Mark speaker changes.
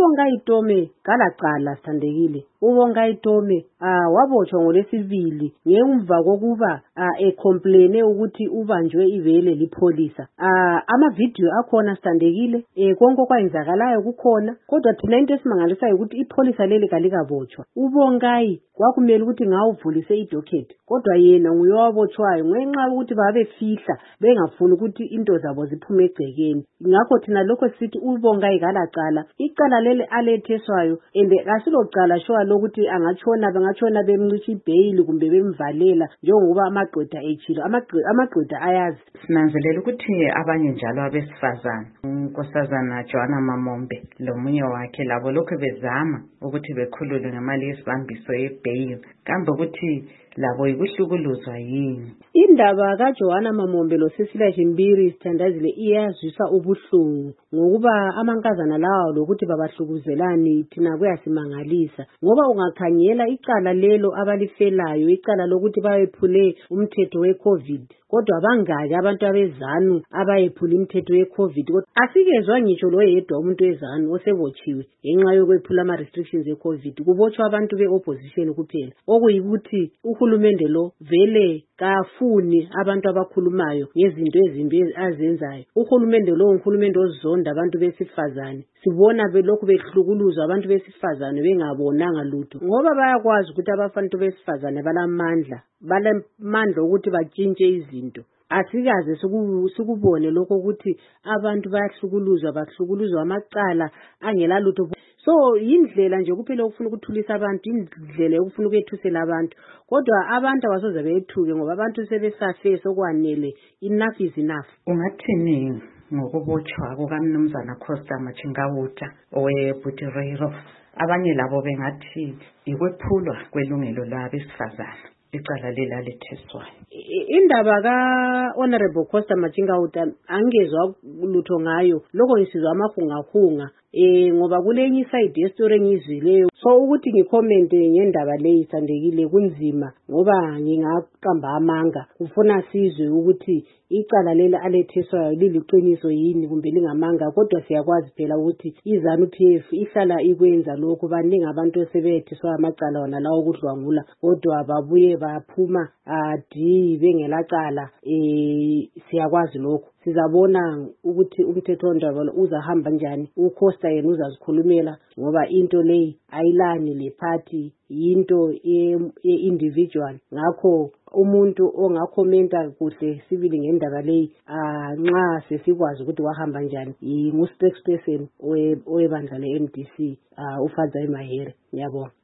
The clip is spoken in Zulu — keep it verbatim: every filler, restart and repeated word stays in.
Speaker 1: uBongai Tome kalaqala Sithandekile. uBongai Tome ah wabotshwa ngolesibili ngemva kokuba ecomplaine ukuthi ubanjwe ivele lipholisa. Ah ama video akhona Sithandekile eh konke okwenzakalayo kukhona kodwa thina into esimangalisayo ukuthi ipholisa leli kalikabotshwa. uBongai kwakumele ukuthi ngawuvulise idocket kodwa yena nguye wabotshwayo ngenxa ukuthi babefihla bengafuni ukuthi into zabo ziphume egcekeni. Ngakho thina lokho sithi uBongai kalaqala icala leli aletheswayo ende kasilocala shwa lokuthi angachona bengachona bemncisha ibail kumbe bemvalela njengoba amagqwetha echilo amagqwetha ayazi.
Speaker 2: Sinanzelela ukuthi abanye njalo abesifazana unkosazana Joanna Mamombe lomunye wakhe labo lokho bezama ukuthi bekhulule ngemali yesibambiso yebail kambe ukuthi labo ikuhlukuluzwa yini.
Speaker 1: Indaba kaJoanna Mamombe lo Cecilia Jimbiri Sithandazile iyazwisa ubuhlungu ngokuba amankazana lawo lokuthi babahlukuzelani thina kuyasimangalisa ngoba ungakhanyela icala lelo abalifelayo icala lokuthi bayephule umthetho weCovid kodwa bangaki abantu abezanu abayephula umthetho weCovid kodwa asikezwa ngitsho lo yedwa umuntu wezanu osebotshiwe ngenxa yokwephula ama restrictions eCovid kubotshwa abantu beopposition kuphela okuyikuthi uhulumende lo vele kafuni abantu abakhulumayo ngezinto ezimbi azenzayo. Uhulumende lo uhulumende ozonda abantu besifazane sibona belokhu behlukuluzwa abantu besifazane bengabonanga lutho ngoba bayakwazi ukuthi abafantu besifazane balamandla balamandla ukuthi batshintshe izinto. Asikaze sikubone lokho ukuthi abantu bayahlukuluzwa bahlukuluzwa amacala angela lutho. So indlela nje kuphela ukufuna ukuthulisa abantu indlela yokufuna ukwethusela abantu kodwa abantu abasoze bethuke ngoba abantu sebesafe sokwanele enough is enough.
Speaker 2: Ungathini ngokubotshwa kukaMnumzana Costa Machingawuta oweButiriro? Abanye labo bengathi ikwephulwa kwelungelo labesifazana icala lela letheswayo.
Speaker 1: Indaba ka Honorable Costa Machingawuta angezwa lutho ngayo lokho ngisizwa amahungahunga eh ngoba kulenye iside yestory ngizwileyo so ukuthi ngicommente ngendaba leyi Sithandekile kunzima ngoba ngingaqamba amanga ufuna sizwe ukuthi icala lela aletheswayo liliqiniso yini kumbe lingamanga kodwa siyakwazi phela ukuthi izanu P F ihlala ikwenza lokho baningi abantu osebetheswa amacala wona lawo ukudlwangula kodwa babuye baphuma adi bengelacala eh siyakwazi lokho sizabona ukuthi umthetho ondaba uzahamba njani. uCosta yena uzazikhulumela ngoba into leyi ayilani le party into ye-individual ngakho umuntu ongakhomenta kuhle sibili ngendaba leyi nxa sesikwazi ukuthi wahamba njani ngu-spokesperson owebandla le-M D C uFadzayi Mahere. Ngiyabonga.